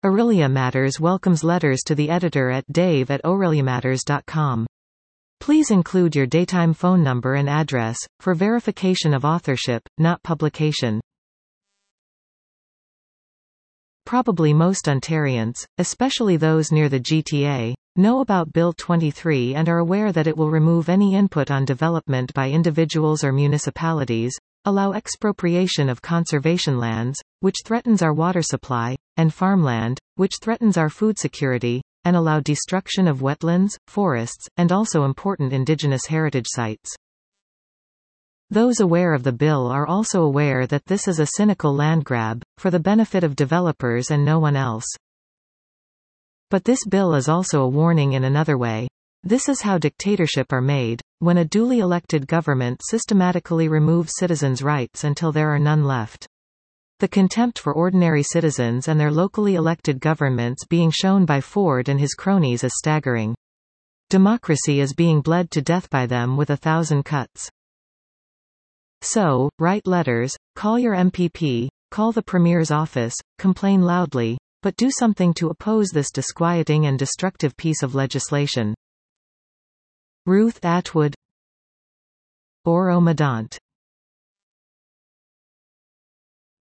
Aurelia Matters welcomes letters to the editor at dave@aureliamatters.com. Please include your daytime phone number and address, for verification of authorship, not publication. Probably most Ontarians, especially those near the GTA, know about Bill 23 and are aware that it will remove any input on development by individuals or municipalities, allow expropriation of conservation lands, which threatens our water supply, and farmland, which threatens our food security, and allow destruction of wetlands, forests, and also important Indigenous heritage sites. Those aware of the bill are also aware that this is a cynical land grab, for the benefit of developers and no one else. But this bill is also a warning in another way. This is how dictatorship are made, when a duly elected government systematically removes citizens' rights until there are none left. The contempt for ordinary citizens and their locally elected governments being shown by Ford and his cronies is staggering. Democracy is being bled to death by them with 1,000 cuts. So, write letters, call your MPP, call the Premier's office, complain loudly, but do something to oppose this disquieting and destructive piece of legislation. Ruth Atwood, Oro Medant.